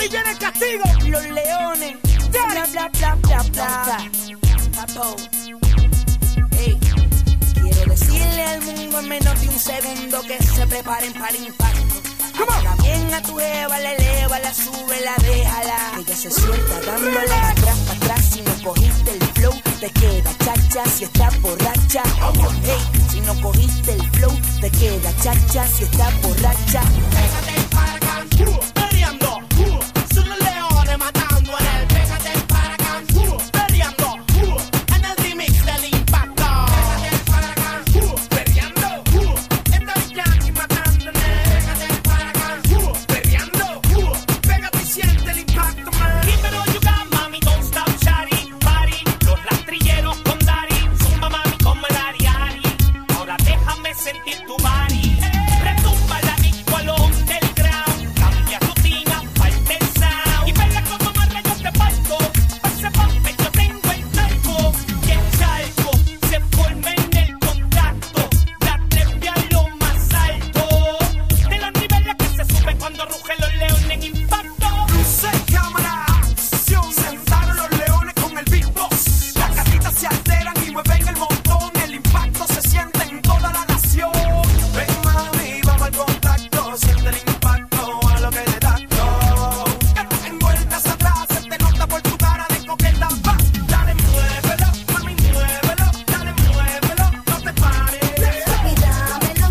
Ahí viene el castigo. Los leones. Bla, bla, bla, bla, bla. Papo. Hey. Quiero decirle al mundo en menos de un segundo que se preparen para el impacto. Habla bien a tu jeva, la eleva, la sube, la déjala. Ella se suelta dándole para atrás. Si no cogiste el flow, te queda chacha si estás borracha. Hey, si no cogiste el flow, te queda chacha si estás borracha. Pégate para acá, peleando. Son los leones matando en el pégate para acá, peleando. En el remix del impacto. Pégate para acá, peleando. Estoy aquí matando en el pégate para acá, peleando. Pégate y siente el impacto, man. Dímelo, you got mami, don't stop, shawty, party. Los rastrilleros con Dari, zumba mami como el Ariari. Ahora déjame sentir tu body. Retumba la disco al underground. Cambia rutina, falta el sound. Y vela como más rayos te parto. Pase pompe, yo tengo el talco. Y el charco se forma en el contacto. La trepia a lo más alto. De los niveles que se suben cuando rugen los leones en impacto. Luces, cámara, acción. Sentaron los leones con el beatbox. Las gatitas se alteran y mueven el montón. El impacto se siente en toda la nación. Ven mami, vamos al contacto. Siente el impacto a lo que te da. En vueltas atrás se te nota por tu cara de coqueta. Va, dale, muévelo, mami, muévelo. Dale, muévelo, no te pares. Papi, dámelo,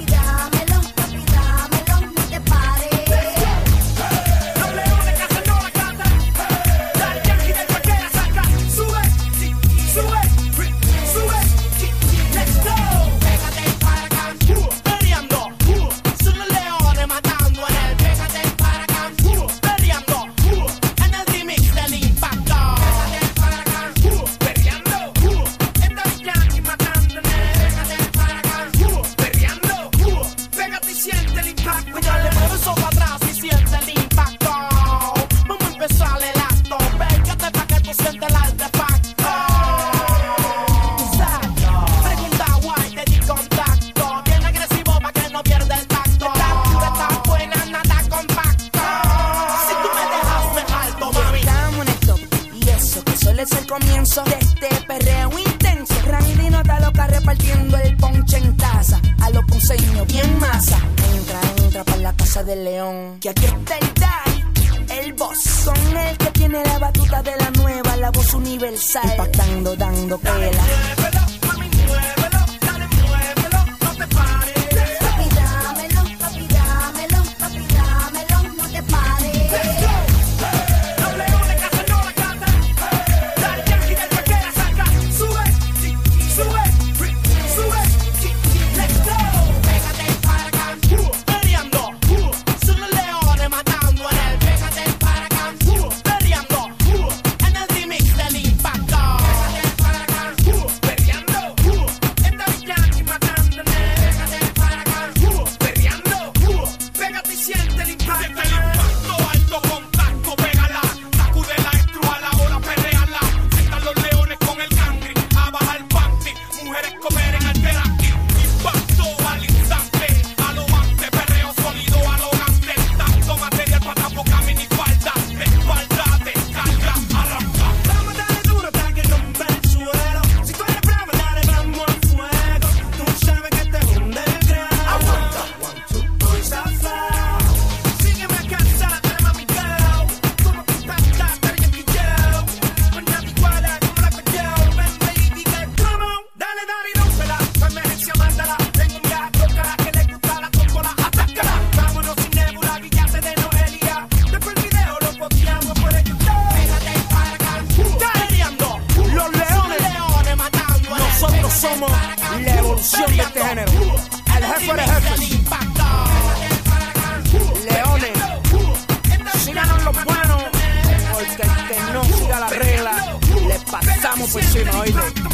no te pares. Los leones que hacen no la cata. Dale, Yankee del cualquiera saca. Sube, sube, sube. Let's go. Pégate para acá, peleando. Son los leones matando en el pégate para acá, peleando. En el remix del impacto. Pégate para acá, peleando. Estoy Yankee matando en el pégate para acá, peleando. Pégate y siente el impacto. Dale, mueve eso para atrás y siente el impacto. Vamos a empezar el acto. Pégate para que tú sientas el artefacto. Pregunta guay, te di contacto. Bien agresivo para que no pierda el tacto. Está pura, está buena, nada compacto. Si tú me dejas, me falto, mami. Estamos en el top. Y eso que suele ser el comienzo de este perreo intenso. Randy no está loca repartiendo el ponche en taza. A los ponceños bien masa. Entra para la casa del león. Que aquí está el Daddy, el boss. Son el que tiene la batuta de la nueva, la voz universal. Impactando, dando pela. Muévelo, mami, muévelo. Dale, muévelo, no te pares. Papi, dámelo, no te pares. Los leones que hacen no la cata. Dale, Yankee del cualquiera saca. Sube, sube. Let's go. Pégate para acá, peleando. Son los leones matando en el pégate para acá, peleando. En el remix del impacto. Pégate para acá, peleando. Estoy Yankee matando en el pégate para acá, peleando. Pégate y siente el impacto. Siente el impacto, alto contacto, pégala. Sacúdela, estrújala, ahora perréala. Sientan los leones con el cangri, a bajar panty. Mujeres comer en alteraki. Impacto al instante, alobante, perreo sólido, arrogante. Tanto material para tampoco minifalda. Espalda, descarga, arranca. Vamos a darle duro hasta que rompa el suelo. Si tú eres brava, dale, vamos al fuego. Tú sabes que te hunde el grano. Aguanta, 1, 2, 3, zafao. Sígueme a casa, dame a mi girl. Como tú estás, pero yo que yo. Con nadie iguala como la que yo. Ven, baby, get come on. Dale, dale, rómpela. Tu emergencia, mándala. Tengo un gato, cara que le gusta la tómbola. Atácala. Vámonos sin nebula, guillate de Noelia. Después el video lo posteamos por el YouTube. Pégate para acá, peleando. Los leones matando. Nosotros somos la evolución de este género. El jefe de jefes. Leones, síganos los buenos, porque el que no siga la regla, le pasamos por encima, oíste.